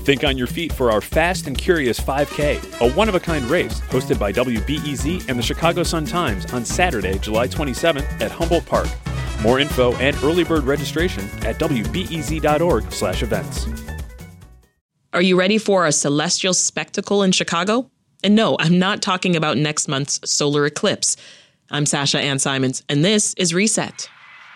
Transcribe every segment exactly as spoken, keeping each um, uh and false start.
Think on your feet for our Fast and Curious five K, a one-of-a-kind race hosted by W B E Z and the Chicago Sun-Times on Saturday, July twenty-seventh at Humboldt Park. More info and early bird registration at W B E Z dot org slash events. Are you ready for a celestial spectacle in Chicago? And no, I'm not talking about next month's solar eclipse. I'm Sasha Ann Simons, and this is Reset.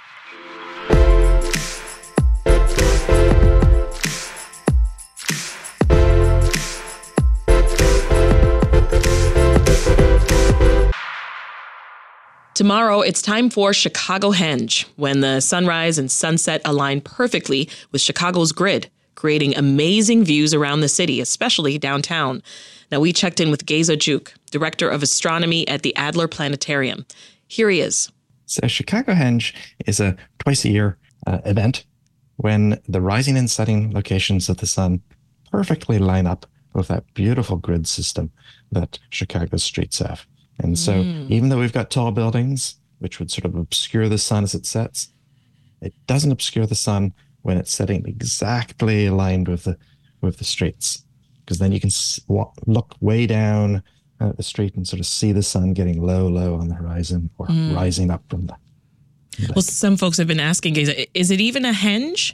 Tomorrow, it's time for Chicagohenge, when the sunrise and sunset align perfectly with Chicago's grid, creating amazing views around the city, especially downtown. Now, we checked in with Geza Juk, Director of Astronomy at the Adler Planetarium. Here he is. So Chicagohenge is a twice-a-year uh, event when the rising and setting locations of the sun perfectly line up with that beautiful grid system that Chicago's streets have. And so mm. even though we've got tall buildings, which would sort of obscure the sun as it sets, it doesn't obscure the sun when it's setting exactly aligned with the with the streets. Because then you can look way down at the street and sort of see the sun getting low, low on the horizon or mm. rising up from the... Well, some folks have been asking, is it even a henge?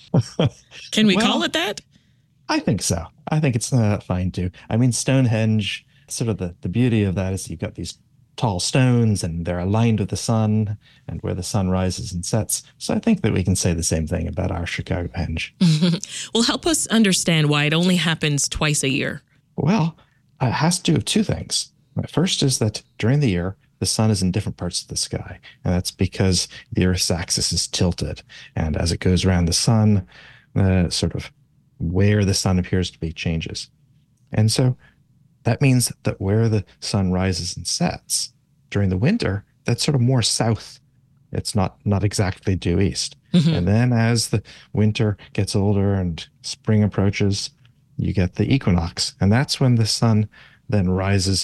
Can we well, call it that? I think so. I think it's uh, fine too. I mean, Stonehenge... Sort of the, the beauty of that is you've got these tall stones and they're aligned with the sun and where the sun rises and sets. So I think that we can say the same thing about our Chicagohenge. Well, help us understand why it only happens twice a year. Well, it has to do with two things. First is that during the year, the sun is in different parts of the sky. And that's because the Earth's axis is tilted. And as it goes around the sun, uh, sort of where the sun appears to be changes. And so that means that where the sun rises and sets during the winter, that's sort of more south. It's not not exactly due east. Mm-hmm. And then as the winter gets older and spring approaches, you get the equinox. And that's when the sun then rises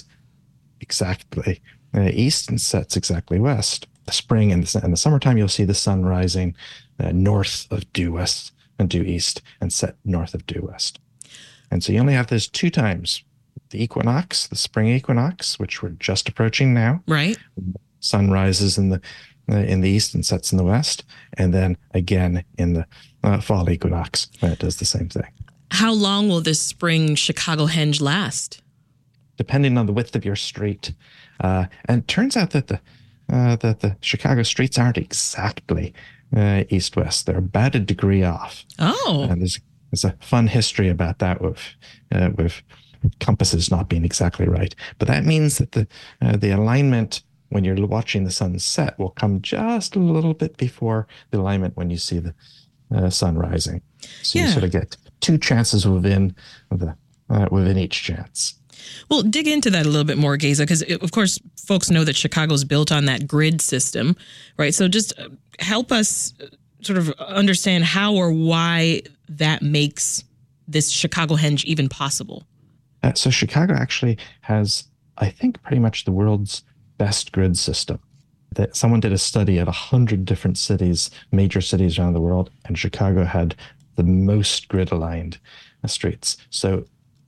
exactly uh, east and sets exactly west. The spring and the, and the summertime, you'll see the sun rising uh, north of due west and due east and set north of due west. And so you only have those two times. The equinox, the spring equinox, which we're just approaching now. Right. Sun rises in the uh, in the east and sets in the west, and then again in the uh, fall equinox when it does the same thing. How long will this spring Chicagohenge last? Depending on the width of your street, uh, and it turns out that the uh, that the Chicago streets aren't exactly uh, east-west; they're about a degree off. Oh, and there's there's a fun history about that with uh, with. compasses not being exactly right. But that means that the uh, the alignment when you're watching the sun set will come just a little bit before the alignment when you see the uh, sun rising. So yeah. You sort of get two chances within the uh, within each chance. Well, dig into that a little bit more, Geza, because of course folks know that Chicago's built on that grid system, right? So just help us sort of understand how or why that makes this Chicagohenge even possible. Uh, so Chicago actually has, I think, pretty much the world's best grid system. That someone did a study of a hundred different cities, major cities around the world, and Chicago had the most grid-aligned uh, streets. So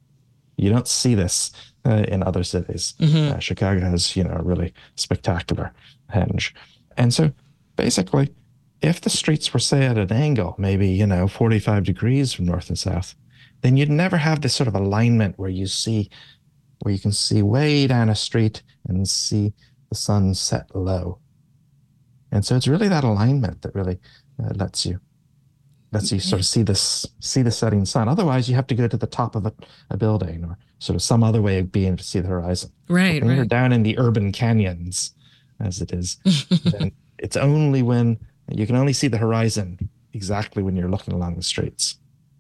you don't see this uh, in other cities. Mm-hmm. Uh, Chicago has, you know, a really spectacular henge. And so basically, if the streets were, say, at an angle, maybe, you know, forty-five degrees from north and south, then you'd never have this sort of alignment where you see, where you can see way down a street and see the sun set low. And so it's really that alignment that really uh, lets you, lets you sort of see this, see the setting sun. Otherwise, you have to go to the top of a, a building or sort of some other way of being able to see the horizon. Right, when right. you're down in the urban canyons, as it is, then it's only when you can only see the horizon exactly when you're looking along the streets.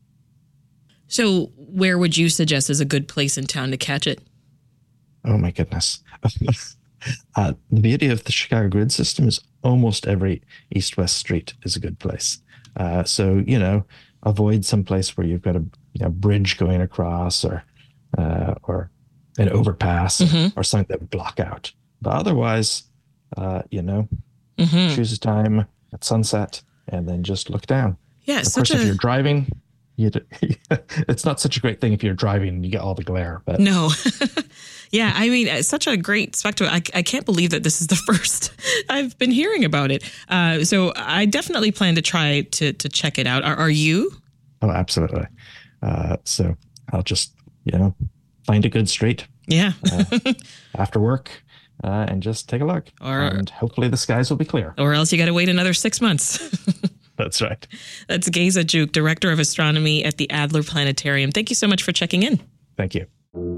So where would you suggest is a good place in town to catch it? Oh, my goodness. uh, the beauty of the Chicago grid system is almost every east-west street is a good place. Uh, so, you know, avoid some place where you've got a you know, bridge going across or uh, or an overpass mm-hmm. or something that would block out. But otherwise, uh, you know, mm-hmm. choose a time at sunset and then just look down. Yeah, of course, a... if you're driving... you it's not such a great thing if you're driving and you get all the glare. But no. Yeah, I mean, it's such a great spectacle. I, I can't believe that this is the first I've been hearing about it. Uh, so I definitely plan to try to to check it out. Are, are you? Oh, absolutely. Uh, so I'll just, you know, find a good street. Yeah. uh, after work uh, and just take a look. Or, and hopefully the skies will be clear. Or else you got to wait another six months. That's right. That's Geza Juk, Director of Astronomy at the Adler Planetarium. Thank you so much for checking in. Thank you.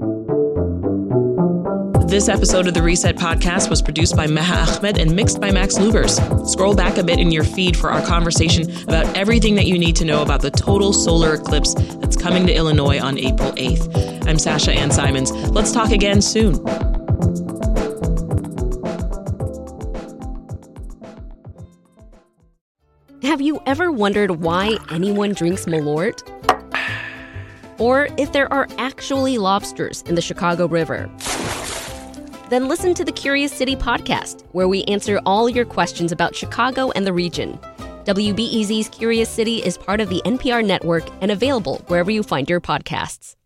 This episode of the Reset Podcast was produced by Meha Ahmed and mixed by Max Lubers. Scroll back a bit in your feed for our conversation about everything that you need to know about the total solar eclipse that's coming to Illinois on April eighth. I'm Sasha Ann Simons. Let's talk again soon. Have you ever wondered why anyone drinks Malort? Or if there are actually lobsters in the Chicago River? Then listen to the Curious City podcast, where we answer all your questions about Chicago and the region. W B E Z's Curious City is part of the N P R network and available wherever you find your podcasts.